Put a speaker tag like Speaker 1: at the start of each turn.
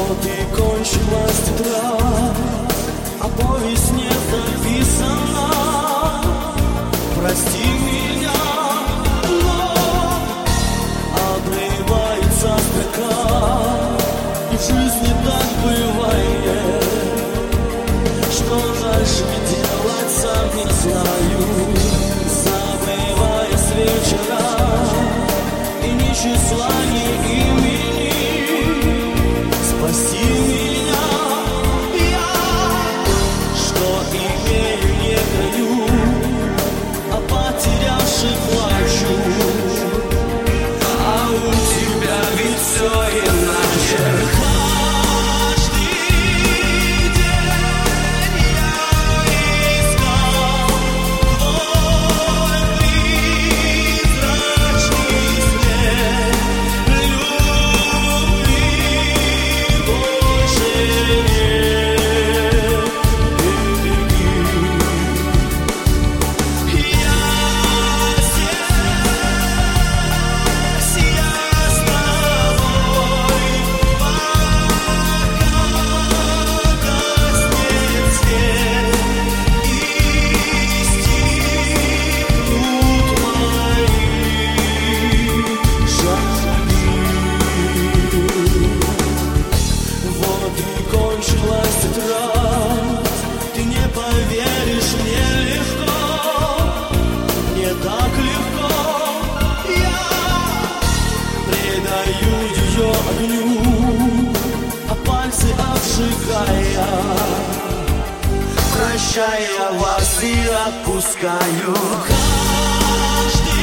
Speaker 1: Вот и кончилась тетрадь, а повесть не написана. Прости меня, но обрывается строка, и в жизни так бывает. Что дальше делать, сам не знаю. Забывая с вечера, и ни числа, ни имени. Спаси меня, я, что имею, не даю, а потерявший плачу. А у тебя ведь все иначе. Ты не поверишь, мне легко, мне так легко. Я предаю ее огню, а пальцы обжигая, прощая вас и отпускаю. Каждый